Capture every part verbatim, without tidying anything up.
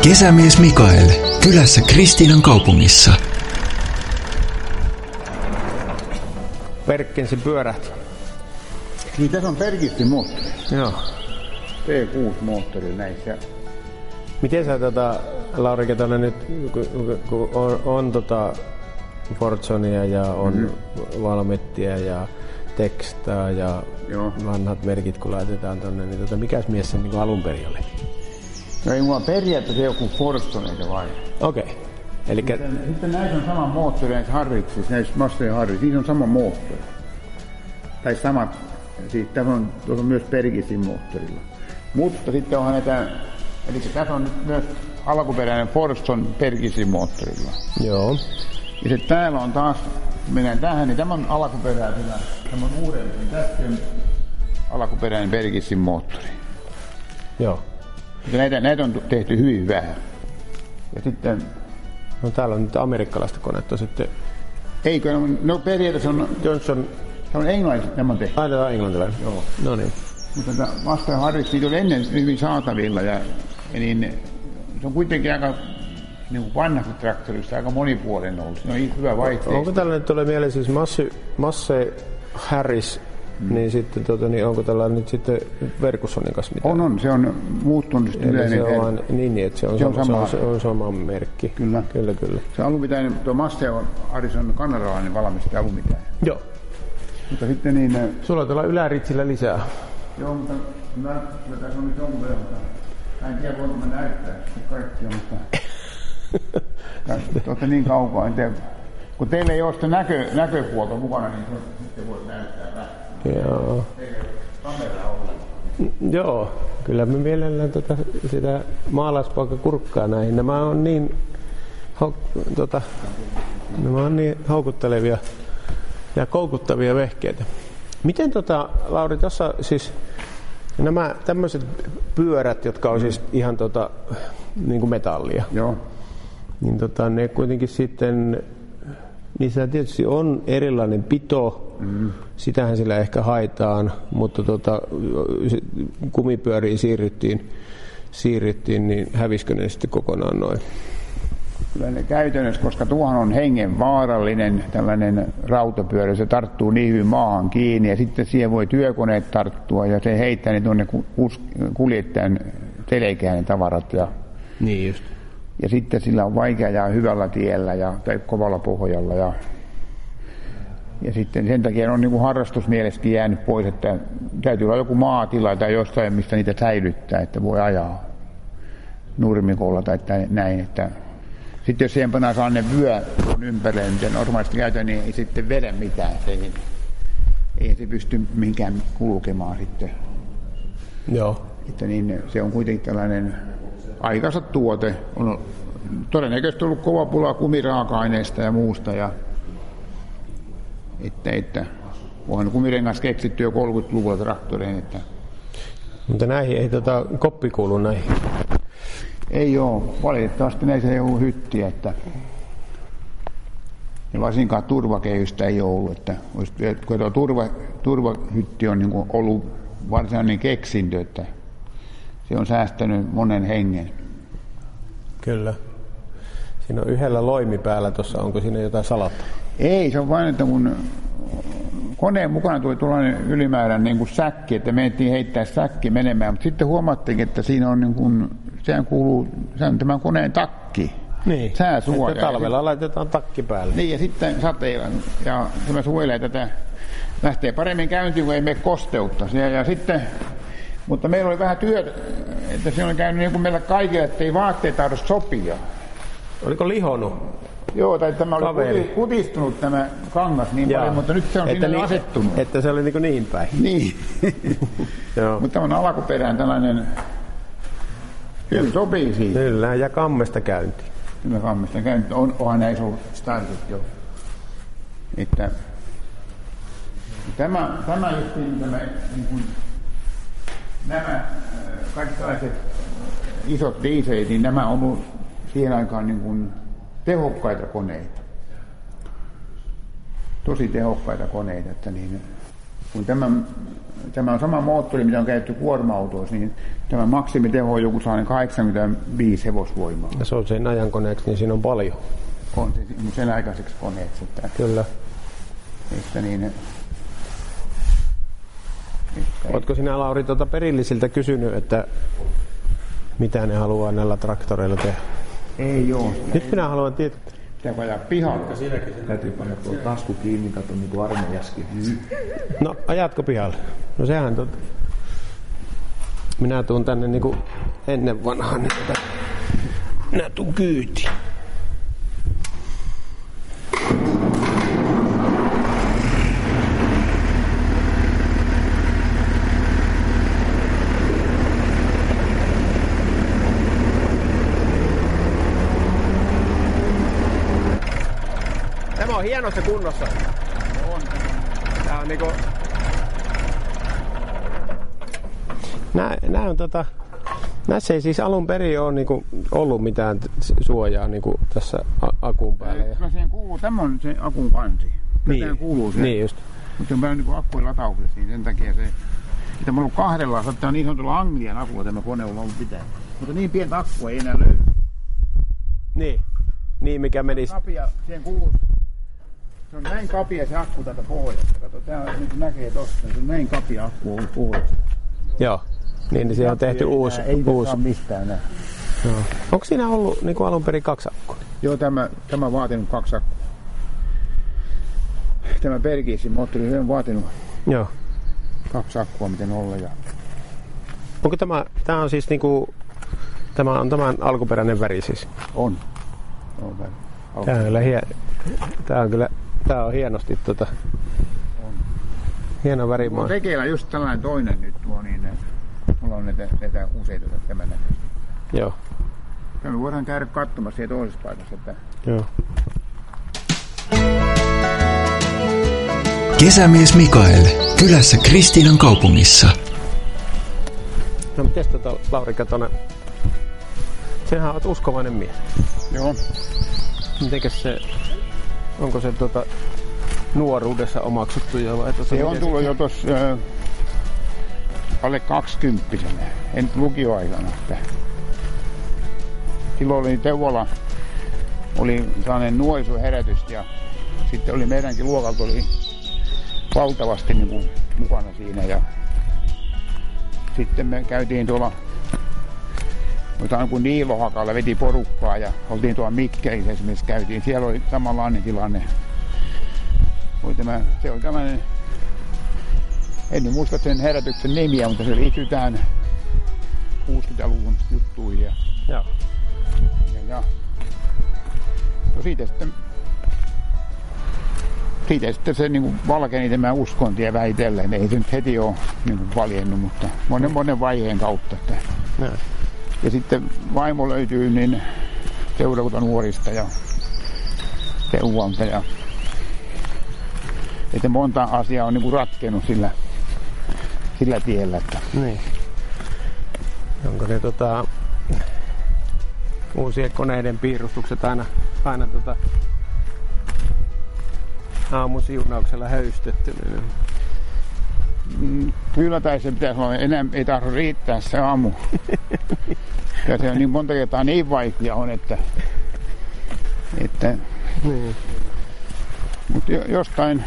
Kesämies Mikael, kylässä Kristiinan kaupungissa. Perkkinsin pyörät. Niin tässä on Perkistin moottori. Joo. T kuusi moottori näissä. Miten sä tota, Lauri Ketonen nyt, kun, kun on, on tota Fortsonia ja on mm-hmm. Valmettia ja Tekstaa ja Joo. vanhat merkit kun laitetaan tonne, niin tota, mikäs mies se niin alun perin oli? No ei mua periaatteessa joku Fortsoneita vai? Okei. Okay. Elikkä... Sitten, sitten näissä on sama moottori näissä Harriksissa, näissä Mastojen Harriksissa, siinä on sama moottori. Tai samat, siis tässä on, tuossa on myös Perkistin moottorilla. Mutta sitten onhan näitä, eli tässä on nyt myös alkuperäinen Fortson Perkistin moottorilla. Joo. Ja sitten täällä on taas, kun mennään tähän, niin tämä on alkuperäisenä, tämä on uudempi, niin tässä on alkuperäinen Perkistin moottori. Joo. Näitä, näitä on tehty hyvin vähän. Ja sitten... No täällä on nyt amerikkalaista konetta sitten. Eikö, no periaatteessa on... Johnson... Se on englantilainen, tämä on tehty. Aina on englantilainen. Joo. No niin. Mutta tämä Master Harris, niitä oli ennen hyvin saatavilla ja, ja niin, se on kuitenkin aika niin kuin vanhasta traktorista aika monipuolinen ollut. Se on hyvä vaihteisto. Onko tällainen, tulee mieleen siis Massey Harris, mm. niin sitten tota, niin onko tällainen nyt sitten Fergusonin kanssa mitään? On, on. Se on muuttunut yleinen. Se on vain, niin, niin, että se on, se on, sama, se on, se on sama merkki. Kyllä. Kyllä, kyllä. Se alunpitäinen, tuo Master Harris on kanadalainen valmistaja alunpitäinen. Joo. Mutta sitten niin... Sulla on tuolla yläritsillä lisää. Joo, mutta kyllä tässä on nyt jonkun verran. Mä en tiedä, voinko mä näyttää kaikkia, mutta... Te olette niin kaukaa, en tiedä. Kun teillä ei ole sitä näkö, näköpuolta mukana, niin sitten voit näyttää vähän. Joo. Teillä ei ole kameraa ollut. Joo, kyllä me mielellään tota, sitä maalaispoika kurkkaa näihin. Nämä on niin, ho, tota, nämä on niin houkuttelevia ja koukuttavia vehkeitä. Miten tota, Lauri, tuossa siis nämä tämmöiset pyörät, jotka on siis ihan tota, niin kuin metallia. Joo. Niin tota, ne kuitenkin sitten, niissä tietysti on erilainen pito, mm. sitähän sillä ehkä haetaan, mutta tota, kumipyöriin siirryttiin, siirryttiin, niin hävisikö ne sitten kokonaan noin? Kyllä ne käytännössä, koska tuohan on hengen vaarallinen tällainen rautapyörä, se tarttuu niin hyvin maahan kiinni ja sitten siihen voi työkoneet tarttua ja se heittää ne tuonne kuljettajan selkään ne tavarat. Ja, niin just. Ja sitten sillä on vaikea jää hyvällä tiellä ja, tai kovalla pohjalla. Ja, ja sitten sen takia on niin kuin harrastusmielessäkin jäänyt pois, että täytyy olla joku maatila tai jostain, mistä niitä säilyttää, että voi ajaa nurmikolla tai näin. Että sitten jos siihen pannaan sellainen vyö ympärille, miten normaalisti käytetään, niin ei sitten vedä mitään. Se ei, ei se pysty mihinkään kulkemaan sitten. Joo. Että niin, se on kuitenkin tällainen aikansa tuote. On todennäköisesti ollut kova pula kumiraaka-aineista ja muusta. Ja, että, että onhan kumirengas keksitty jo kolmekymmentäluvulla traktoreen. Että. Mutta näihin ei tota, koppi kuulu näihin. Ei ole. Valitettavasti näissä ei ollut hyttiä. Että, ja varsinkaan turvakehystä ei ole ollut. Että, kun tuo turva, turvahytti on niin kuin ollut varsinainen keksintö, että se on säästänyt monen hengen. Kyllä. Siinä on yhdellä loimi päällä tuossa. Onko siinä jotain salattaa? Ei, se on vain, että kun koneen mukana tuli tuollainen ylimääräinen niin kuin säkki, että mentiin heittää säkki menemään. Mutta sitten huomattiin, että siinä on niin kuin, sehän kuuluu, se on tämän koneen takki. Niin, sääsuoja. että talvella laitetaan takki päälle. Niin, ja sitten sateilla. Ja tämä suojelee tätä, lähtee paremmin käyntiin, kun ei mene kosteutta. Ja, ja sitten... Mutta meillä oli vähän työtä, että se on käynyt niin kuin meillä kaikilla, että ei vaatteet tahdo sopia. Oliko lihonut? Joo, tai tämä oli Kaveri. kutistunut tämä kangas niin paljon, mutta nyt se on että sinne niin, asettunut. Että se oli niin, kuin niin päin. Niin. Mutta tämä on alkuperään tällainen, kyllä sopii siihen. Kyllä, ja kammesta käynti. Kyllä kammesta käynti. On, onhan näissä ollut startit jo. Että tämä, tämä justiin tämä niin kuin, nämä kaikki tällaiset isot dieselit, niin nämä on ollut siihen aikaan niin kuin tehokkaita koneita. Tosi tehokkaita koneita, että niin, kun tämä, tämä on sama moottori, mitä on käytetty kuorma-autoissa, niin tämä maksimiteho on joku sellainen kahdeksankymmentäviisi hevosvoimaa. Ja se on sen ajankoneeksi, niin siinä on paljon. On se, mutta sen aikaiseksi koneeksi. Että, Kyllä. Että niin, että ootko sinä, Lauri, tuota perillisiltä kysynyt, että mitä ne haluaa näillä traktoreilla tehdä? Ei oo. Nyt minä haluan tietää. Pitääkö ajaa pihalle? Siinäkin täytyy panna tuo tasku kiinni, kato niin kuin armeijaskin. No, ajatko pihalle? No sehän totta. Minä tuun tänne niinku ennen vanhaan, niin tota, minä tuun kyytiin. Tämä on hienossa kunnossa. On. Tää on niinku... Nää, nää on tota... Näissä ei siis alun perin ole niinku ollut mitään suojaa niinku tässä akun päällä. Kyllä siihen kuuluu, tämä on se akun kansi. Niin, Tähän kuuluu se. niin just. Mutta on paljon niinku akkujen latauksessa, niin sen takia se... Että mulla on kahdella, saattaa niin sanotulla Anglian akulla tämä kone on ollut pitää. Mutta niin pientä akkua ei enää löydy. Niin. Niin, mikä menisi... Kapia, siihen kuuluu... Se on näin kapia se akku tätä pohjasta. Kato, tää on, niin kuin näkee tosta, se on näin kapia akku ollut pohjasta. Joo. Niin, niin siihen on tehty uusi. Ei uusi. saa mistään näin. Joo. Onko siinä ollut niin kuin alun perin kaksi akkua? Joo, tämä, tämä on vaatinut kaksi akkua. Tämä Bergisin moottori on vaatinut Joo. kaksi akkua, miten olla. Ja... Onko tämä, tämä on siis niinku, tämä on tämän alkuperäinen väri siis? On. on väri. Tämä on kyllä, hie, tämä on kyllä, tämä on hienosti tota, on. hieno väri. Mulla on tekeillä just tällainen toinen nyt tuo, niin mulla on näitä, näitä useita tämän näköistä. Joo. Ja me voidaan käydä katsomassa siellä toisessa paikassa, että... Joo. Kesämies Mikael, kylässä Kristiinan kaupungissa. No mites tota, Lauri Katonen, sinähän olet uskovainen mies. Joo. Mitenkäs se, onko se tota, nuoruudessa omaksuttu jo vai? Tota, se on tullut se... jo tuossa äh, alle kaksikymppisenä, en lukioaikana. Että... Silloin oli Teuvola, oli sellainen nuorisoherätys ja sitten oli meidänkin luokalta oli valtavasti niin kuin mukana siinä ja sitten me käytiin tuolla jotain kuin Niilohakalla, veti porukkaa ja oltiin tuolla Mikkelissä esimerkiksi käytiin. Siellä oli samanlainen tilanne. Oli tämä, se oli tämmöinen, en muista sen herätyksen nimiä, mutta se liittyy tähän kuusikymmentäluvun juttuihin. Ja, Joo. ja, ja. No siitä sitten, siitä sitten se niin kuin valkeni tämä uskontie väitellen. Ei se nyt heti ole niin kuin valjennut, mutta monen monen vaiheen kautta. Että. Näin. Ja sitten vaimo löytyy niin seurakuntanuorista ja Teuvalta. Ja, että monta asiaa on niin kuin ratkennut sillä, sillä tiellä. Että. Niin. Onko ne tota, uusien koneiden piirustukset aina, aina tota, aamusiunauksella höystetty? Niin... Mm, kyllä tai se pitäisi olla, enää ei tarvitse riittää se aamu. Ja se on niin monta kertaa niin vaikea on, että... että niin. Mutta jostain...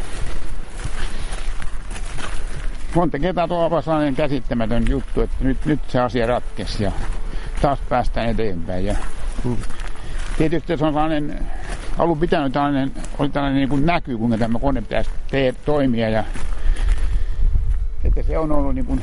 Monta kertaa tuolla on sellainen käsittämätön juttu, että nyt, nyt se asia ratkesi ja taas päästään eteenpäin. Ja hmm. Tietysti se on sellainen, alun pitänyt tällainen, oli tällainen niin kuin näky, kuinka tämä kone pitäisi te- toimia. Ja, että se on ollut niin kuin,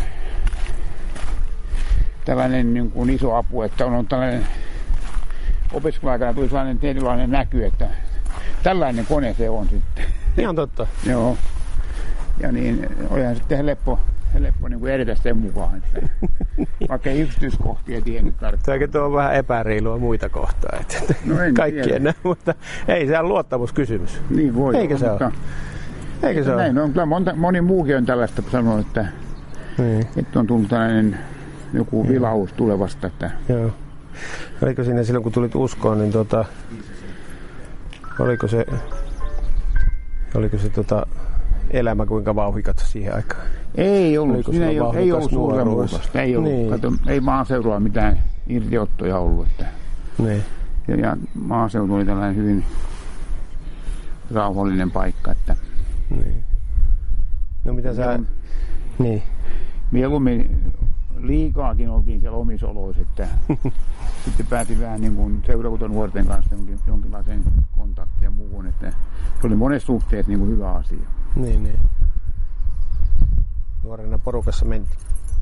tällainen niin kuin iso apu, että on ollut tällainen, opiskeluaikana tuli sellainen tietynlainen näky, että tällainen kone se on sitten. Ihan totta. Joo. Ja niin olihan sitten helppo, helppo niin kuin edetä sen mukaan, että vaikka ei yksityiskohtia tiennyt tarkkaan. Tämäkin tuo on vähän epäreilua muita kohtaa, että no kaikki enää, mutta ei se on luottamuskysymys. Niin voi. Eikö se mutta, ole? Eikö se näin ole? on, kyllä monta, moni muukin on tällaista sanonut, että, niin. että on tullut tällainen joku vilaus tulevasta. Että... Joo. Oliko siinä silloin, kun tulit uskoon, niin tota, oliko se, oliko se tota, elämä kuinka vauhikasta siihen aikaan? Ei ollut, siinä ei, ei ollut suurta muutosta. Ei, ollut, niin. Kato, ei maaseudulla mitään irtiottoja ollut. Että. Niin. Ja, ja maaseutu oli tällainen hyvin rauhallinen paikka. Että. Niin. No mitä sä... Mieluummin, niin. mieluummin liikaakin oltiin siellä omissa oloissa, että sitten päätin vähän niin kuin seurakuntanuorten kanssa jonkin, jonkinlaisen kontaktin ja muuhun, että se oli monessa suhteessa niin kuin hyvä asia. Niin, niin. Nuorena porukassa mentiin.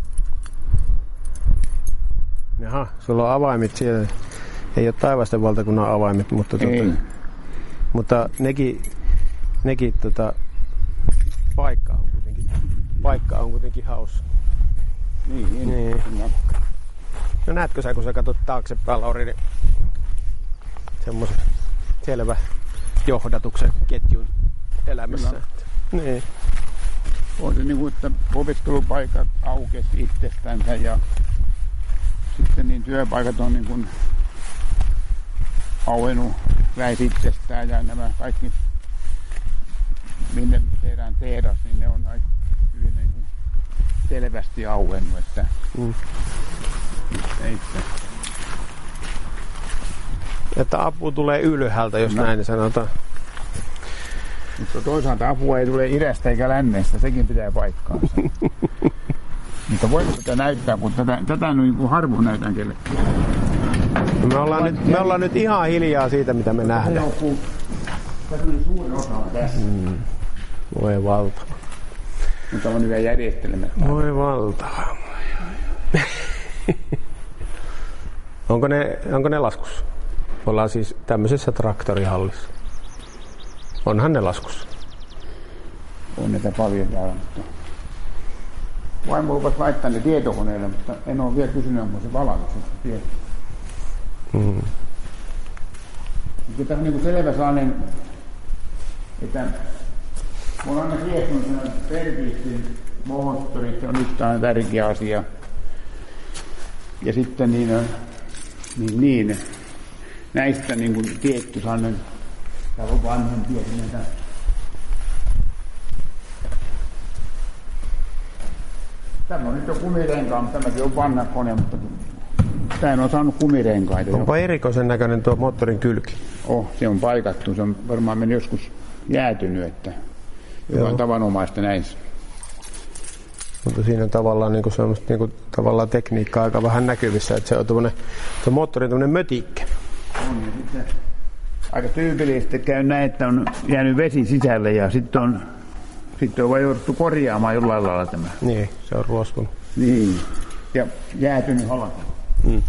Jaha, sulla on avaimet siellä. Ei ole Taivasten valtakunnan avaimet, mutta, tuota, mutta nekin, nekin tuota, paikka on kuitenkin, paikka on kuitenkin hauska. Niin, niin. niin. No näetkö sä, kun sä katsot taaksepäin, Lauri, niin semmoisen selvä johdatuksen ketjun elämässä. Niin. On se niin kuin, että opiskelupaikat aukesi itsestänsä ja sitten niin työpaikat on niin kuin auennut väis itsestään ja nämä kaikki, minne tehdään tehdas, niin ne on aika hyvin niin kuin selvästi auennut, että mm. ei sitä. Että apu tulee ylhäältä, jos no. näin sanotaan. Mutta toisaalta apua ei tule idästä eikä lännestä, sekin pitää paikkaansa. Mutta voiko tätä näyttää, kun tätä, tätä niin kuin harvoin näytän kellekin. Me ollaan, nyt, me ollaan nyt ihan hiljaa siitä, mitä me nähdään. Tässä on suuri osa tässä. Mm. Voi valtava. Mutta on hyvä järjestelmä. Voi valtava. onko, ne, onko ne laskussa? Ollaan siis tämmöisessä traktorihallissa. Onhan ne laskussa. On näitä paljon täällä, mutta vaimo lupasi laittaa ne tietokoneelle, mutta en ole vielä kysynyt, onko se valatuksessa tieto. Mm. Kyllä tässä on niin kuin selvä sellainen, että on aina kiehtunut sellainen perkiistin moottorit, se on yksi tärkeä asia. Ja sitten niin, niin, niin näistä niin kuin tietty sellainen, täällä on vanhempia näitä. Tämä on nyt jo kumirenkaa, mutta tämäkin on vanha kone, mutta tämä on saanut kumirenkaita. Onpa erikoisen näköinen tuo moottorin kylki? Oh, se on paikattu. Se on varmaan mennyt joskus jäätynyt, että on tavanomaista näissä. Mutta siinä on tavallaan, niin kuin, semmoista, niin kuin, tavallaan tekniikkaa aika vähän näkyvissä, että se on tuommoinen, tuo moottori on tuommoinen mötikkä. On, ja sitten aika tyypillisesti käy näin, että on jäänyt vesi sisälle ja sitten on, sitten on vain jouduttu korjaamaan jollain lailla tämä. Niin, se on ruostunut. Niin, ja jäätynyt halki. Mm.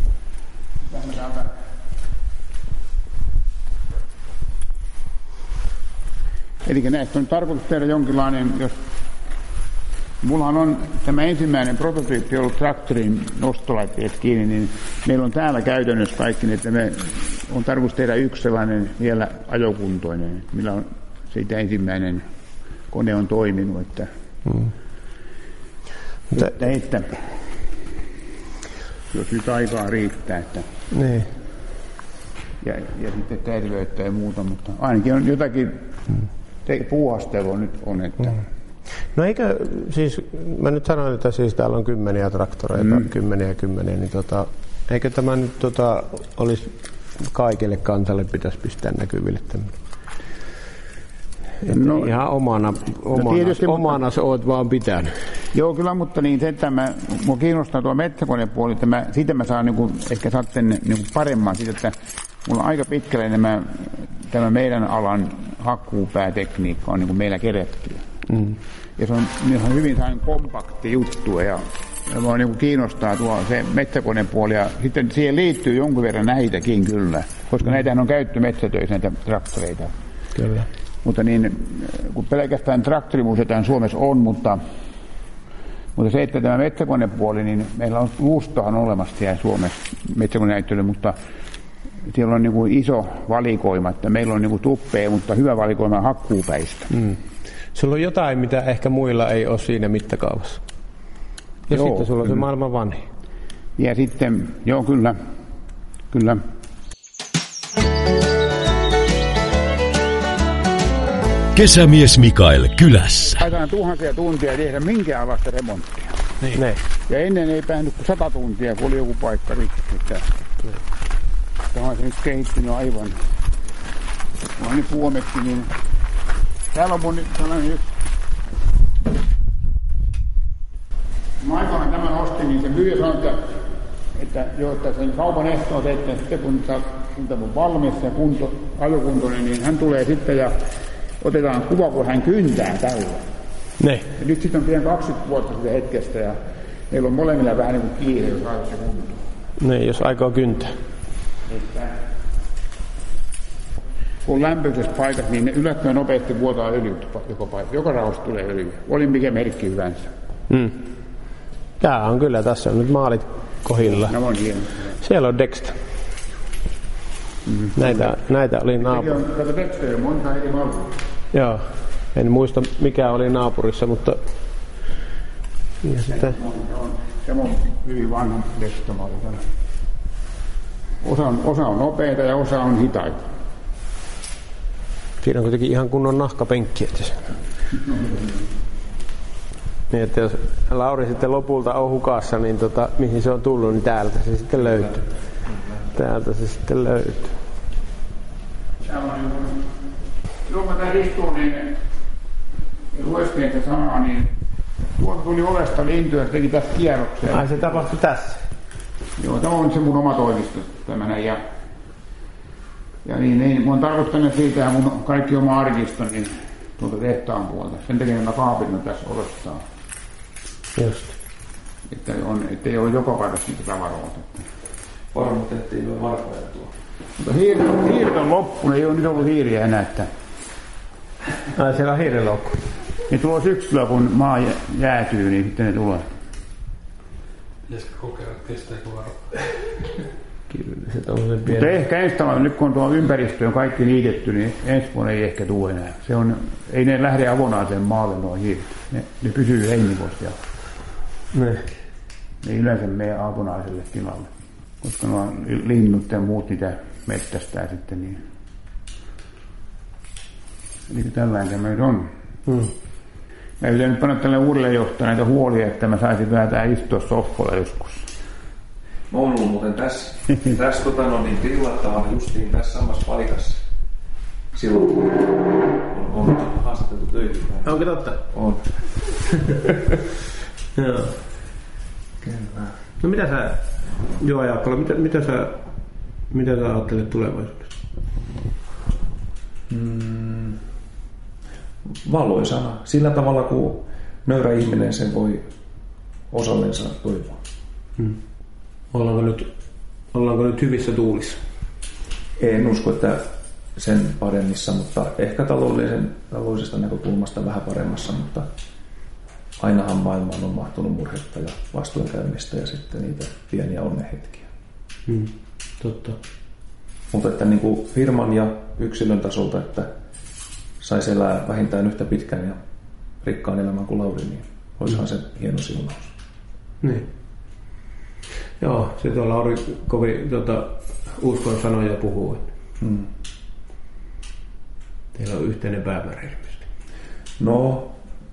Eli näistä on tarkoitus tehdä jonkinlainen, jos mullahan on tämä ensimmäinen prototyyppi ollut traktorin nostolaitteet kiinni, niin meillä on täällä käytännössä kaikki, että me on tarkoitus tehdä yksi sellainen vielä ajokuntoinen, millä on siitä ensimmäinen kone on toiminut, että, mm. että, että jos nyt aikaa riittää, että niin. ja, ja sitten terveyttä ja muuta, mutta ainakin on jotakin mm. puuhastelua nyt on, että mm. No eikö, siis mä nyt sanoin, että siis täällä on kymmeniä traktoreita, mm. kymmeniä ja kymmeniä, niin tota, eikö tämä nyt tota, olisi kaikille kansalle pitäisi pistää näkyville tämmöinen? No, ihan omana, omana, no tietysti, omana mutta, oot vaan pitänyt. Joo, kyllä, mutta niin se, että mä, mua kiinnostaa tuo metsäkonepuoli, että mä, siitä mä saan niinku, ehkä saatte niinku paremman siitä, että mulla on aika pitkälle nämä, tämä meidän alan hakkuupäätekniikka on niinku meillä keretty. Mm. Ja se on ihan hyvin kompakti juttu ja, ja mua niinku kiinnostaa tuo se metsäkonepuoli ja sitten siihen liittyy jonkun verran näitäkin kyllä, koska mm. näitähän on käytetty metsätöissä näitä traktoreita. Kyllä. Mutta niin, kun pelkästään traktorimusetaan Suomessa on, mutta, mutta se, että tämä metsäkonepuoli, niin meillä on luustohan olemassa siellä Suomessa metsäkonenäyttely, mutta siellä on niin kuin iso valikoima, että meillä on niin kuin tuppea, mutta hyvä valikoima hakkuupäistä. Mm. Sulla on jotain, mitä ehkä muilla ei ole siinä mittakaavassa. Ja joo, sitten sulla on se maailman vanhin. Ja sitten, joo kyllä, kyllä. Kesämies Mikael kylässä. Aitaan tuhansia tuntia tehdä minkäänlaista remonttia. Niin. Ne. Ja ennen ei päänyt kuin sata tuntia, kun oli joku paikka rikki. Tämä on se nyt kehittynyt aivan. Mä oon nyt puomeksi, niin täällä on mun sellainen yksi. Mä aikaan tämän ostin, niin se myyjä sanoi, että, että, jo, että sen kaupan ehto on se, että sitten kun tämä on valmis ja kunto, ajokuntoinen, niin hän tulee sitten ja otetaan kuva, kun hän kyntää tällä. Ne. Ja nyt sitten on pian kaksikymmentä vuotta sitä hetkestä ja meillä on molemmilla vähän niin kuin kiire, jos ajat se kuntoon. Ne, jos aikoo kyntää. Että kun on lämpöisessä paikassa, niin ne yllättävän nopeasti vuotaa öljyt joka paikassa. Joka rauhassa tulee öljyä. Oli mikä merkki hyvänsä. Mm. Tää on kyllä, tässä on nyt maalit kohdilla. Nämä on hieno. Siellä on Dexter. Mm-hmm. Näitä, näitä oli naapurissa. Kato, Dexter on monta eri mallia. Joo. En muista mikä oli naapurissa, mutta... Ja sitä... Se on hyvin vanha Dexter-malli. Osa on, osa on nopeita ja osa on hitaita. Siinä on kuitenkin ihan kunnon nahkapenkki. Niin, että jos Lauri sitten lopulta on hukassa, niin tota, mihin se on tullut, niin täältä se sitten löytyy. Täältä se sitten löytyy. Silloin kun tämä istuu, niin luestiin sitä sanaa, niin tuolta tuli ovesta lintu ja se teki tästä kierrokseen. Ai se tapahtui tässä? Joo, tämä on se mun oma toimisto tämmönen ja, ja niin, niin, mä oon tarkoittanut siitä ja mun kaikki oma arkisto, niin tuolta tehtaan puolta. Sen takia nämä kaapit on tässä odottaa. Just. Että on, ettei ole joka paikassa niitä tavaroita. Varmasti ettei ole varkoja tuo. Mutta hiiret on, hiiret on loppunut, ei ole nyt ollut hiiriä enää. Että... Ai siellä on hiirenloukku. Niin tuo syksyllä kun maa jäätyy, niin sitten ne tulee. Pitäisikö kokeilla, että kestääkö varmaan? Kyllä se tommosen pieni. Mutta ehkä ensi talvena, nyt kun on tuo ympäristö on kaikki niitetty, niin ensi vuonna ei ehkä tule enää. Se on, ei ne lähde avonaiseen maalle nuo hiiret. Ne, ne pysyy heinikossa. Ne. Ne ei yleensä mene avonaiselle tilalle. Koska nuo linnut ja muut niitä mettästää sitten niin. Eli tällainen meillä on. Hmm. Mä yritän nyt panna tälle uudelleen johtaa näitä huolia, että mä saisin vähän tää istua sohvalla joskus. Mä oon ollut muuten tässä, tässä tota, no, niin tilattavana justiin tässä samassa paikassa. Silloin kun on, on haastateltu töihin. Onko totta? On. Joo. Kyllä. No mitä sä, Joo Jaakkola, mitä, mitä sä, mitä sä ajattelet tulevaisuudesta? Mm, valoisana. Sillä tavalla, kun nöyrä ihminen sen voi osallensa toivoa. Hmm. Ollaanko nyt, ollaanko nyt hyvissä tuulissa? En usko, että sen paremmissa, mutta ehkä taloudellisen, taloudellisesta näkökulmasta vähän paremmassa, mutta ainahan maailmaan on mahtunut murhetta ja vastoinkäymistä ja sitten niitä pieniä onnenhetkiä. Hmm. Totta. Mutta että niin kuin firman ja yksilön tasolta, että saisi elää vähintään yhtä pitkään ja rikkaan elämän kuin Lauri, niin olisihan se hieno siunaus. Niin. Joo, se tuo Lauri kovin tuota, uskon sanoja puhuu. Hmm. Teillä on yhteinen päämäärä ilmeisesti. No,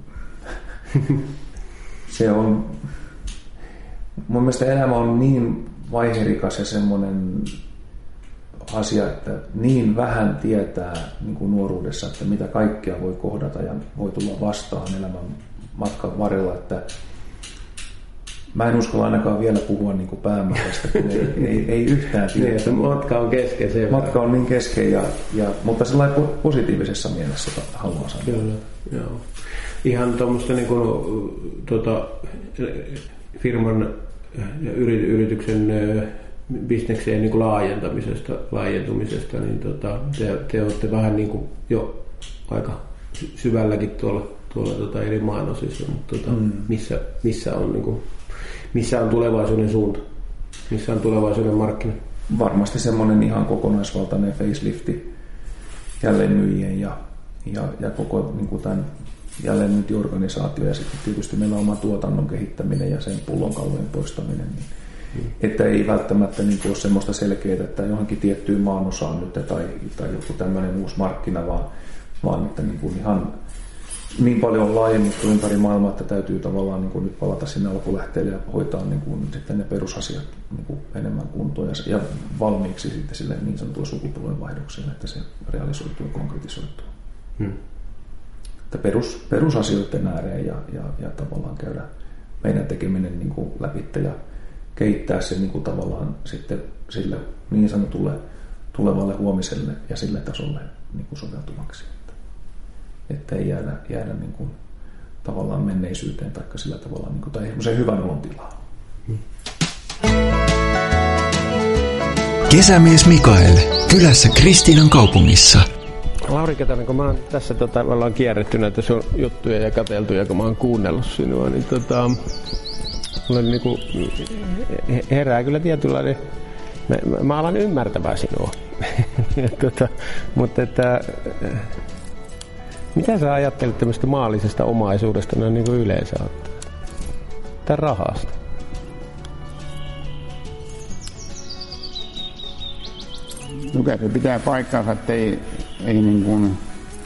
se on, mun mielestä elämä on niin vaiherikas ja semmoinen asia, että niin vähän tietää niin kuin nuoruudessa, että mitä kaikkea voi kohdata ja voi tulla vastaan elämän matkan varrella, että mä en uskalla ainakaan vielä puhua niin kuin päämäärästä, kun ei, ei, ei yhtään tiedä. Niin, matka on kesken. Se matka on niin kesken, ja, ja, mutta sellainen positiivisessa mielessä haluan sanoa. Kyllä, joo. Ihan tuommoista niin kuin, tuota, firman ja yrityksen bisnekseen niin kuin laajentamisesta, laajentumisesta, niin tota, te, te olette vähän niin kuin jo aika syvälläkin tuolla, tuolla tota eri maanosissa, mutta tota, mm. missä, missä, on, niin kuin, missä on tulevaisuuden suunta? Missä on tulevaisuuden markkina? Varmasti semmoinen ihan kokonaisvaltainen facelifti jälleenmyyjien ja, ja, ja koko niin kuin tämän jälleenmyyntiorganisaatio ja sitten tietysti meillä on oma tuotannon kehittäminen ja sen pullonkaulojen poistaminen. Niin hmm. Että ei välttämättä niin kuin ole semmoista selkeää, että johonkin tiettyyn maanosaan nyt tai, tai joku tämmöinen uusi markkina, vaan vaan että niin kuin ihan niin paljon on laajennettu ympäri maailmaa, että täytyy tavallaan niin kuin nyt palata sinne alkulähteelle ja hoitaa niin kuin sitten ne perusasiat niin kuin enemmän kuntoon ja, ja valmiiksi sitten sille niin sanotulle sukupolvenvaihdokselle, että se realisoituu ja konkretisoituu. Hmm. Että perus, perusasioiden ääreen ja, ja, ja tavallaan käydä meidän tekeminen niin kuin läpitte ja kehittää se niin kuin tavallaan sitten sille niin sanotulle tulevalle huomiselle ja sille tasolle niin kuin soveltuvaksi. Että ei jäädä, jäädä niin kuin tavallaan menneisyyteen tai sillä tavalla niin kuin, tai semmoiseen hyvän olon tilaan. Kesämies Mikael, kylässä Kristiinan kaupungissa. Lauri Ketonen, kun mä oon tässä, tota, me ollaan kierretty näitä sun juttuja ja katseltu ja kun mä oon kuunnellut sinua, niin tota, mulle niinku herää kyllä tietynlainen, mä, mä alan ymmärtämään sinua. tota, mutta että mitä sä ajattelet tämmöistä maallisesta omaisuudesta noin niin kuin yleensä ottaa? Tai rahasta? No kyllä se pitää paikkansa, että ei, ei niin kuin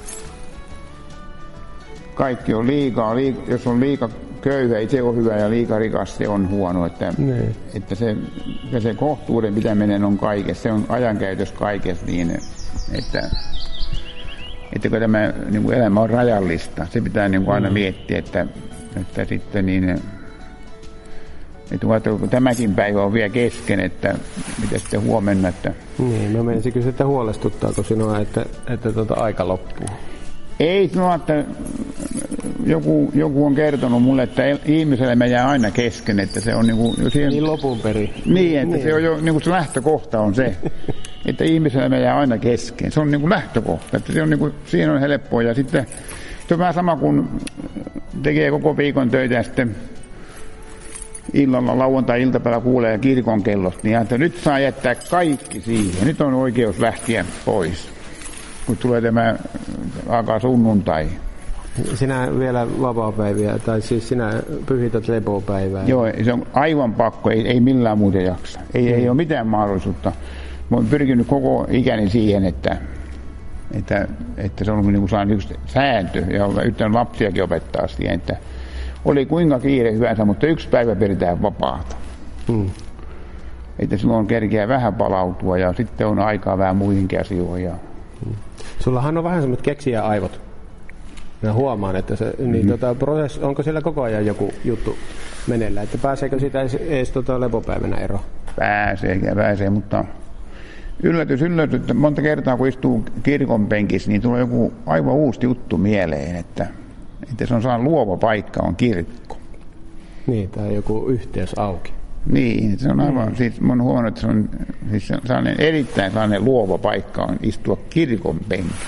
kaikki on liikaa. Liika, jos on liika köyhä, ei se ole hyvä ja liika rikas, se on huono. Että, että se, se kohtuuden pitäminen on kaikessa, se on ajankäytös kaikessa niin, että että kun tämä niin kuin elämä on rajallista, se pitää niin kuin aina mm. miettiä, että, että sitten niin, että kun tämäkin päivä on vielä kesken, että mitä sitten huomenna, että niin, mä menisin kyllä sitä huolestuttaako sinua, että, että tuota aika loppuu? Ei sinua, että joku, joku on kertonut mulle, että ihmiselämä jää aina kesken, että se on niin kuin siihen, niin lopun perin. Niin, että niin. Se on jo niin kuin se lähtökohta on se. Että ihmiselämä jää aina kesken. Se on niin kuin lähtökohta, että se on niin kuin, siinä on helppoa. Ja sitten se on vähän sama kuin tekee koko viikon töitä ja sitten illalla lauantai-iltapäivä kuulee kirkon kellosta, niin että nyt saa jättää kaikki siihen. Nyt on oikeus lähteä pois, kun tulee tämä alkaa sunnuntai. Sinä vielä vapaapäiviä, tai siis sinä pyhität lepopäivää. Joo, se on aivan pakko, ei, ei millään muuten jaksa. Ei, mm. ei ole mitään mahdollisuutta. Mä oon pyrkinyt koko ikäni siihen, että, että, että se on niin kuin yksi sääntö, ja yhtään lapsiakin opettaa siihen, että oli kuinka kiire hyvänsä, mutta yksi päivä pidetään vapaata. Mm. Että silloin kerkeää vähän palautua, ja sitten on aikaa vähän muihinkin asioihin. Ja mm. Sullahan on vähän semmoiset keksijäaivot. Mä huomaan, että se, niin mm-hmm. tota, prosess, onko siellä koko ajan joku juttu meneillään, että pääseekö sitä edes, edes tota lepopäivänä eroon? Pääsee ja pääsee, mutta yllätys, yllätys, että monta kertaa kun istuu kirkon penkissä, niin tulee joku aivan uusi juttu mieleen, että, että se on sellainen luova paikka, on kirkko. Niin, tai joku yhteys auki. Niin, se on aivan, mm. siis mä oon huomannut, että se on siis sellainen erittäin sellainen luova paikka on istua kirkon penkissä.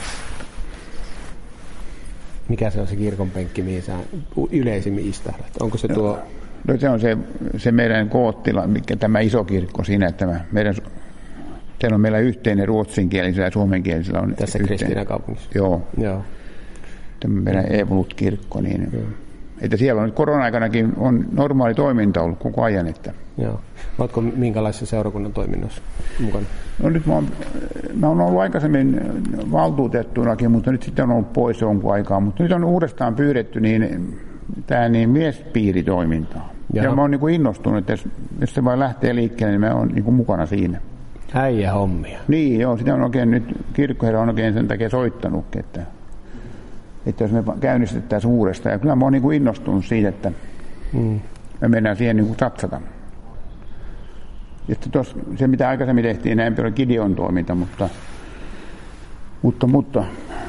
Mikä se on se kirkon penkki, mihin sä yleisimmin istahdat? Onko se tuo? No se on se, se meidän koottila, mikä tämä iso kirkko siinä, että tämä meidän, siellä on meillä yhteinen ruotsinkielisellä ja suomenkielisellä on tässä Kristiinan kaupungissa. Joo. Joo. Tämä meidän Evolut-kirkko, niin joo. Että siellä on nyt korona-aikanakin on normaali toiminta ollut koko ajan. Että joo. Oletko minkälaisessa seurakunnan toiminnassa mukana? No nyt mä oon, mä oon ollut aikaisemmin valtuutettunakin, mutta nyt sitten on ollut pois jonkun aikaa. Mutta nyt on uudestaan pyydetty niin, tämä niin miespiiritoimintaa. Jaha. Ja mä oon niin kuin innostunut, että jos, jos se vaan lähtee liikkeelle, niin mä oon niin kuin mukana siinä. Äijä hommia. Niin, joo. Sitä on oikein nyt, kirkkoherra on oikein sen takia soittanutkin, että että jos me käynnistettäisiin uudestaan. Ja kyllä mä oon niin kuin innostunut siitä, että mm. me mennään siihen niin kuin satsata. Ja tos, se, mitä aikaisemmin tehtiin, näin oli Gideon toiminta, mutta, mutta, mutta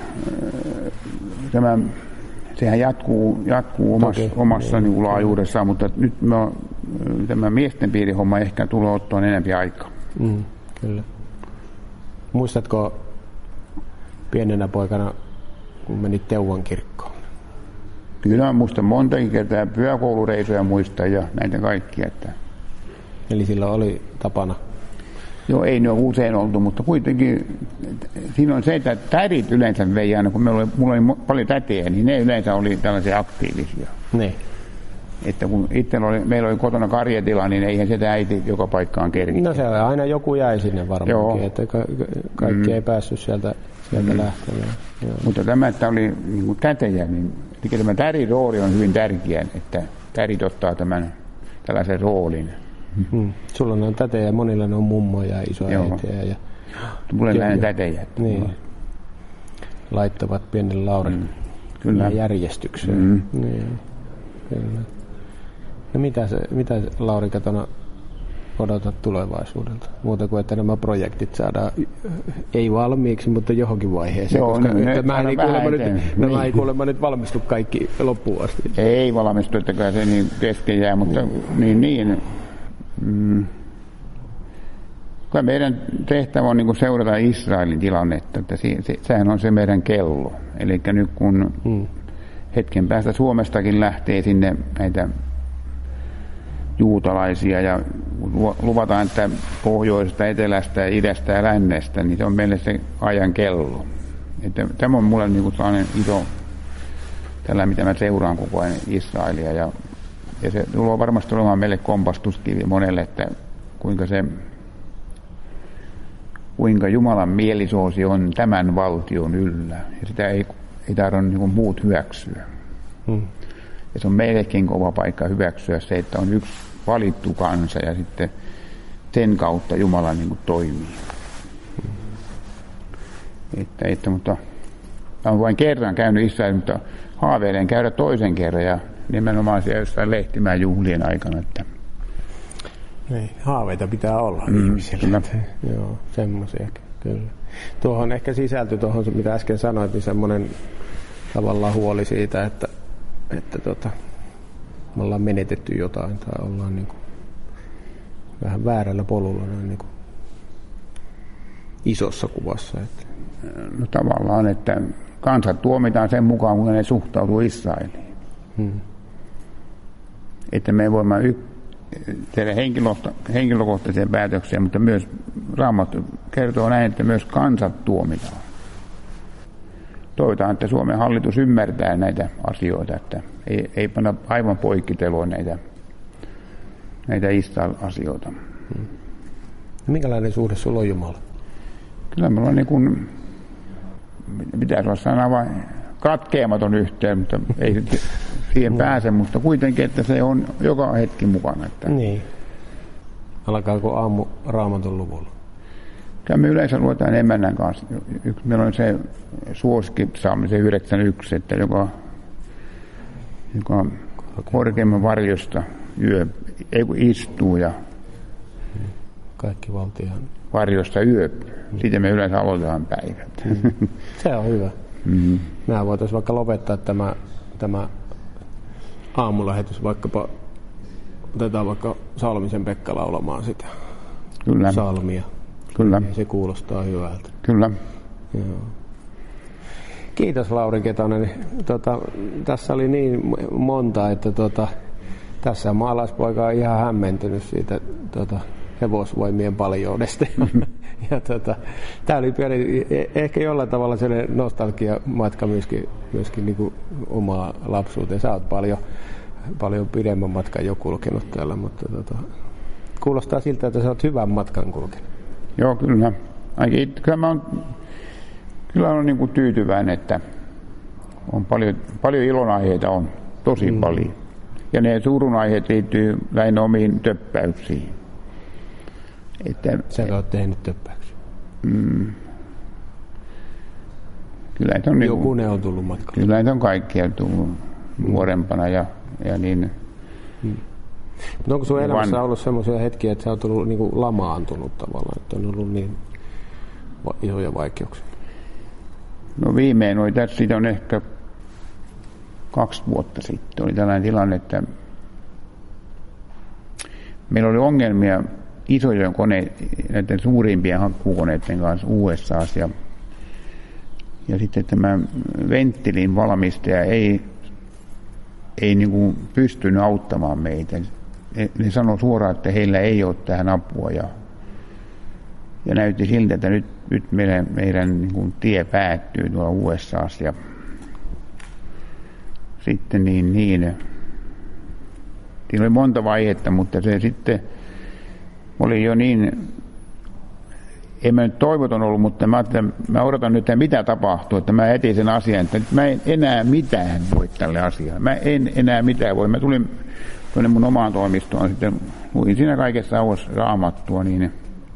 tämä, sehän jatkuu, jatkuu omassa, okay. omassa niin kuin laajuudessaan, mutta nyt me on, tämä miesten piirihomma ehkä tulee ottaa enempi aikaa. Mm, kyllä. Muistatko pienenä poikana, kun menit Teuvan kirkkoon? Kyllä muistan montakin kertaa, pyhäkoulureisuja muistan ja näitä kaikkia. Että eli silloin oli tapana? Joo, ei ne ole usein oltu, mutta kuitenkin siinä on se, että tädit yleensä vei aina, kun meillä oli, mulla oli paljon tätejä, niin ne yleensä oli tällaisia aktiivisia. Niin. Että kun itse oli, meillä oli kotona karjatila, niin eihän sitä äiti joka paikkaan kerkiä. No se aina joku jäi sinne varmaankin, joo. Että ka- kaikki mm. ei päässyt sieltä sieltä mm. lähtemään. Joo. Mutta tämä, että oli niin kuin tätejä, niin tämä tärin rooli on hyvin tärkeä, että tärit ottaa tämän tällaisen roolin. Hmm. Sulla on tätejä, monilla ne on mummoja ja isoäitejä. Ja mulla on näin tätejä. Niin. Laittavat pienen Laurin mm. Kyllä. järjestykseen. Mm. Niin. Kyllä. No mitä, se, mitä Lauri Ketona odotat tulevaisuudelta? Muuta kuin, että nämä projektit saadaan ei valmiiksi, mutta johonkin vaiheeseen. Joo, koska ne, nämä ei kuulemma nyt, niin. ei kuulemma nyt valmistu kaikki loppuun asti. Ei valmistu, että kyllä se niin kesken jää, mutta mm. niin, niin mm, kyllä meidän tehtävä on niin kuin seurata Israelin tilannetta, että se, se, sehän on se meidän kello. Eli nyt kun mm. hetken päästä Suomestakin lähtee sinne näitä juutalaisia ja luvataan, että pohjoisesta, etelästä, idästä ja lännestä, niin se on meille se ajan kello. Että tämä on mulle niin sellainen iso, tällä mitä mä seuraan koko ajan Israelia ja, ja se tulee varmasti olemaan meille kompastuskivi monelle, että kuinka se kuinka Jumalan mielisoosi on tämän valtion yllä ja sitä ei, ei tarvitse niin muut hyväksyä. Hmm. Ja se on meillekin kova paikka hyväksyä se, että on yksi valittu kansa ja sitten sen kautta Jumala niin kuin toimii. Että, että, mutta olen vain kerran käynyt Israelissa, mutta haaveilen käydä toisen kerran ja nimenomaan siellä jossain Lehtimään juhlien aikana. Että niin, haaveita pitää olla mm, ihmisillä. Joo, semmoisiakin, kyllä. Tuohon ehkä sisältyi tuohon, mitä äsken sanoit, niin semmoinen tavallaan huoli siitä, että että tota, me ollaan menetetty jotain tai ollaan niin kuin vähän väärällä polulla noin niin kuin isossa kuvassa. Että. No tavallaan, että kansat tuomitaan sen mukaan, kun ne suhtautuu Israeliin. Hmm. Että me voimme y- tehdä henkilökohtaisia päätöksiä, mutta myös Raamattu kertoo näin, että myös kansat tuomitaan. Toivotaan, että Suomen hallitus ymmärtää näitä asioita, että ei, ei panna aivan poikkitelua näitä, näitä Israel-asioita. Hmm. Minkälainen suhde sulla on Jumala? Kyllä meillä on niin kuin, pitäisi olla sana vain katkeamaton yhteen, mutta ei siihen hmm. pääse, mutta kuitenkin, että se on joka hetki mukana. Että niin. Alkaako aamu Raamatun luvulla? Kyllä me yleensä luetaan emännän kanssa. Yksi, meillä on se suosikkipsalmi, se yhdeksänkymmentäyksi, että joka, joka korkeimman varjosta yö, ei kun istuu ja kaikki valtiaan varjosta yöpyy. Siitä me yleensä aloitetaan päivät. Mm. Se on hyvä. Mm-hmm. Mehän voitaisiin vaikka lopettaa tämä, tämä aamulähetys, vaikkapa otetaan vaikka Salmisen Pekka laulamaan sitä Kyllä. salmia. Kyllä. Ja se kuulostaa hyvältä. Kyllä. Joo. Kiitos Lauri Ketonen. Tota, tässä oli niin monta, että tota, tässä maalaispoika on ihan hämmentynyt siitä tota, hevosvoimien paljoudesta. ja tota, tämä oli pieni, ehkä jollain tavalla sellainen nostalgiamatka myöskin, myöskin niin kuin omaa lapsuuteen. Sä oot paljon, paljon pidemmän matkan jo kulkenut täällä, mutta tota, kuulostaa siltä, että sä oot hyvän matkan kulkenut. Joo, kyllä. Ainakin, kyllä mä oon, kyllä on niin kuin tyytyväinen, että on paljon, paljon ilonaiheita on, tosi mm. paljon. Ja ne surunaiheet liittyy lähinnä omiin töppäyksiin. Että, sä oot tehnyt töppäyksiä? Mm, kyllä on niin, joku ne on tullut matkaan. Kyllä näitä on kaikkia tullut mm. nuorempana ja, ja niin. Mm. Mutta onko sun elämässä ollut semmoisia hetkiä, että sä oot ollut niin kuin lamaantunut tavallaan, että on ollut niin va- isoja vaikeuksia? No viimein oli tässä, siitä on ehkä kaksi vuotta sitten, oli tällainen tilanne, että meillä oli ongelmia isojen koneiden, näiden suurimpien hakkuukoneiden kanssa U S A:ssa ja, ja sitten tämä venttilin valmistaja ei, ei niin kuin pystynyt auttamaan meitä. Ne sanoi suoraan, että heillä ei ole tähän apua ja, ja näytti siltä, että nyt, nyt meidän, meidän niin kuin tie päättyy tuolla U S A:ssa ja sitten niin, niin siinä oli monta vaihetta, mutta se sitten oli jo niin en mä nyt toivoton ollut, mutta mä, että mä odotan nyt, että mitä tapahtuu, että mä etin sen asian, että mä en enää mitään voi tälle asialle. Mä en enää mitään voi. Mä tulin tuonne mun omaan toimistoon, sitten luin siinä kaikessa auassa Raamattua, niin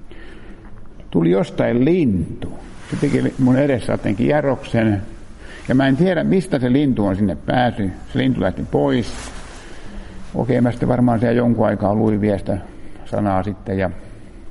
tuli jostain lintu. Se teki mun edessä jotenkin järroksen, ja mä en tiedä, mistä se lintu on sinne päässyt. Se lintu lähti pois. Okei, mä sitten varmaan siellä jonkun aikaa luin vielä sitä sanaa sitten, ja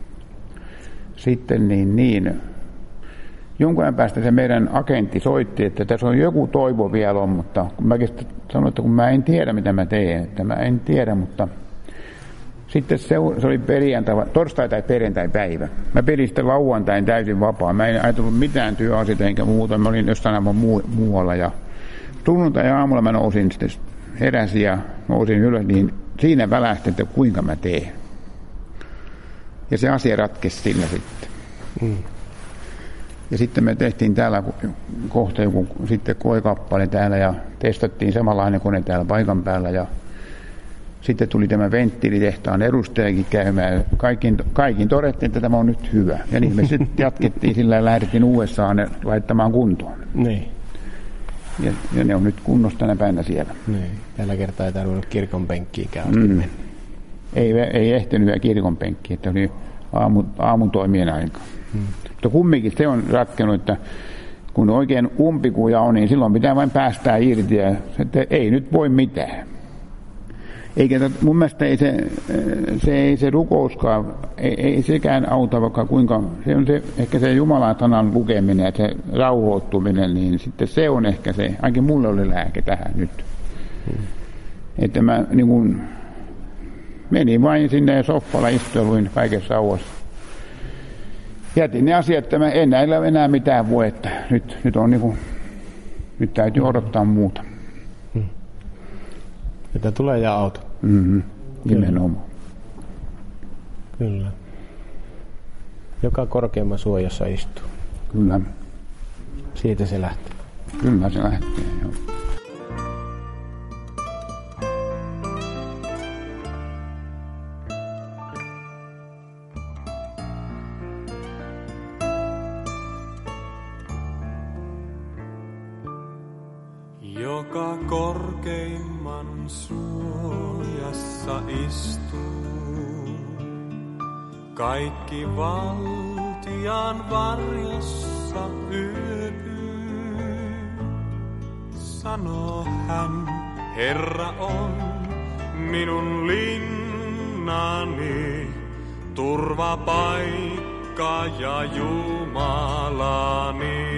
sitten niin, niin jonkun ajan päästä se meidän agentti soitti, että tässä on joku toivo vielä on, mutta kun mäkin sanoin, että kun mä en tiedä, mitä mä teen, että mä en tiedä, mutta sitten se, se oli perjantai, torstai tai perjantai päivä. Mä pidin sitten lauantain täysin vapaa. Mä en ajatellut mitään työasioita enkä muuta. Mä olin jossain aivan muu, muualla. Ja sunnuntai aamulla mä nousin sitten, heräsin ja nousin ylös, niin siinä välähti, että kuinka mä teen. Ja se asia ratkesi sillä sitten. Mm. Ja sitten me tehtiin täällä kohta joku sitten koekappale täällä ja testattiin samanlainen kone täällä paikan päällä. Ja sitten tuli tämä venttiilitehtaan edustajakin käymään. Kaikin, kaikin todettiin, että tämä on nyt hyvä. Ja niin me sitten jatkettiin sillä ja lähdettiin U S A:an laittamaan kuntoon. Niin. Ja, ja ne on nyt kunnossa tänä päivänä siellä. Niin. Tällä kertaa ei tarvinnut kirkon penkkiin käydä. Mm. Ei, ei ehtinyt vielä kirkon penkkiin, että oli aamu, aamun toimien aika. Mm. Mutta kumminkin se on ratkennut, että kun oikein umpikuja on, niin silloin pitää vain päästää irti ja että ei nyt voi mitään. Eikä mun mielestä ei se, se, ei se rukouskaan, ei, ei sekään auta, vaikka kuinka, se on se, ehkä se Jumalan sanan lukeminen ja se rauhoittuminen, niin sitten se on ehkä se, ainakin mulle oli lääke tähän nyt. Hmm. Että mä niin kun, menin vain sinne soffalla istuin kaikessa auassa. Jätin ne asiat, että mä en näillä enää mitään voi, että nyt, nyt on niin kun, nyt täytyy odottaa muuta. Että tulee ja auto. Mm-hmm. Nimenomaan. Kyllä. Joka korkeamman suojassa istuu. Kyllä. Siitä se lähtee. Kyllä se lähtee, joo. Joka korkeimman suojassa istuu, kaikki valtian varjossa yöpyy. Sanoo hän, Herra on minun linnani, turvapaikka ja Jumalani.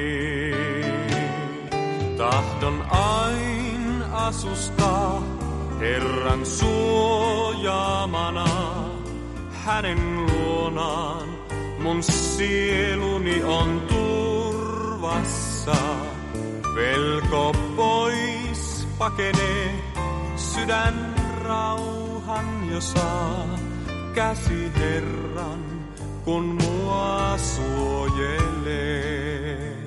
Tahdon ain asustaa Herran suojaamana, hänen luonaan mun sieluni on turvassa. Pelko pois pakenee, sydän rauhan jo saa, käsi Herran kun mua suojelee.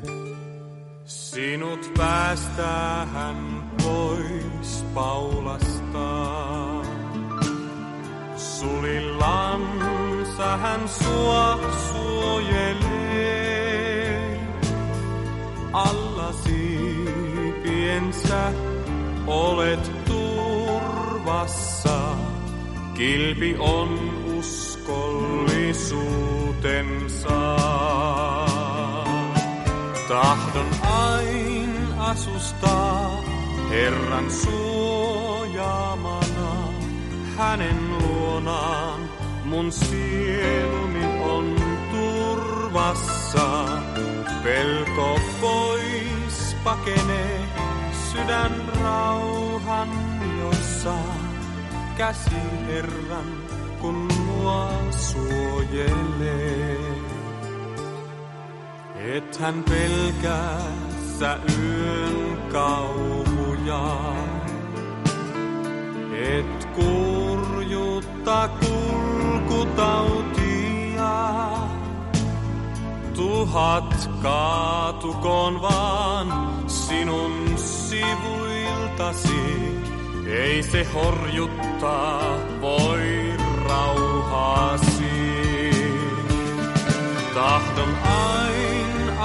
Sinut päästää hän pois Paulasta. Sulillansa hän sua suojelee. Alla siipiensä olet turvassa. Kilpi on uskollisuutensa. Tahdon ain asustaa Herran suojaamana, hänen luonaan mun sieluni on turvassa. Pelko pois pakenee, sydän rauhan jossa, käsi Herran kun mua suojelee. Et hän pelkää sä yön kauhuja, et kurjuutta kulkutautia. Tuhat kaatukoon vaan sinun sivuiltasi, ei se horjuttaa voi rauhaasi.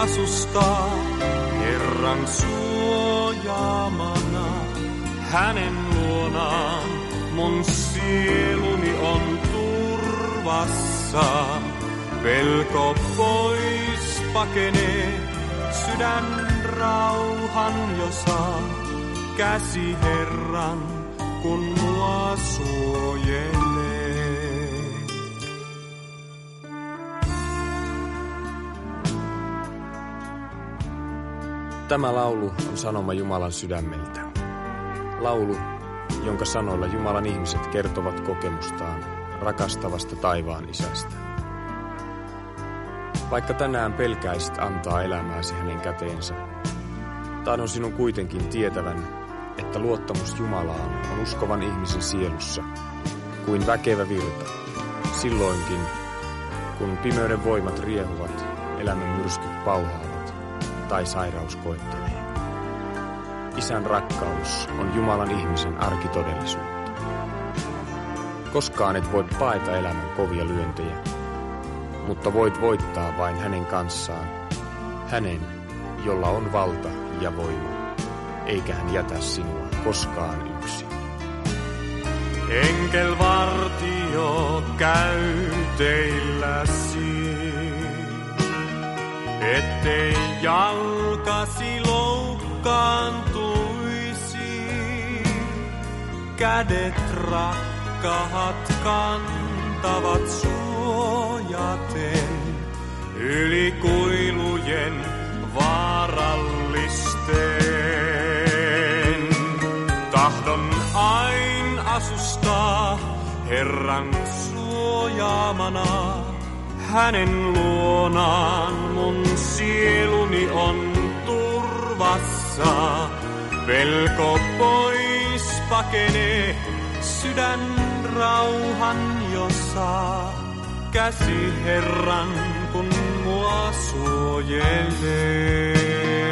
asustaa Herran suojaamana. Hänen luonaan mun sieluni on turvassa. Pelko pois pakenee, sydän rauhan jo saa. Käsi Herran, kun mua suojelee. Tämä laulu on sanoma Jumalan sydämeltä. Laulu, jonka sanoilla Jumalan ihmiset kertovat kokemustaan rakastavasta taivaan isästä. Vaikka tänään pelkäisit antaa elämääsi hänen käteensä, tahdon sinun kuitenkin tietävän, että luottamus Jumalaan on uskovan ihmisen sielussa kuin väkevä virta, silloinkin kun pimeyden voimat riehuvat, elämän myrskyt pauhaavat tai sairaus koettelee. Isän rakkaus on Jumalan ihmisen arkitodellisuutta. Koskaan et voi paeta elämän kovia lyöntejä, mutta voit voittaa vain hänen kanssaan, hänen, jolla on valta ja voima, eikä hän jätä sinua koskaan yksin. Enkelvartio käy teilläsi, ettei jalkasi loukkaantuisi. Kädet rakkaat kantavat suojaten yli kuilujen vaarallisten. Tahdon ain asustaa Herran suojaamana. Hänen luonaan mun sieluni on turvassa. Pelko pois pakenee, sydän rauhan jo saa. Käsi Herran, kun mua suojelee.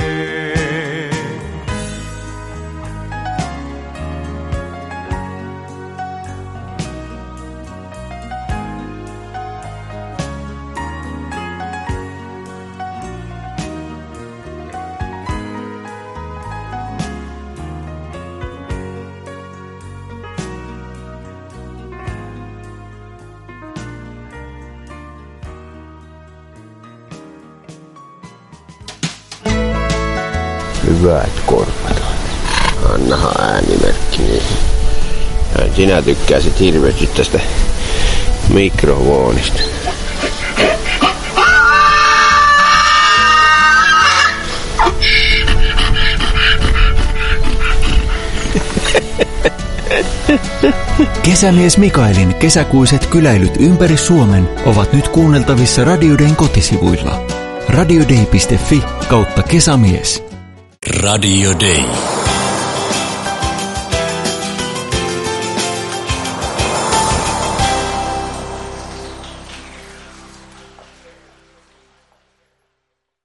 Hyvät korvat. Annahan äänimerkki niihin. Sinä tykkäisit hirveästi tästä mikrofonista. Kesämies Mikaelin kesäkuiset kyläilyt ympäri Suomen ovat nyt kuunneltavissa Radio Dayn kotisivuilla. radiodei piste fi kautta kesämies. Radio Day.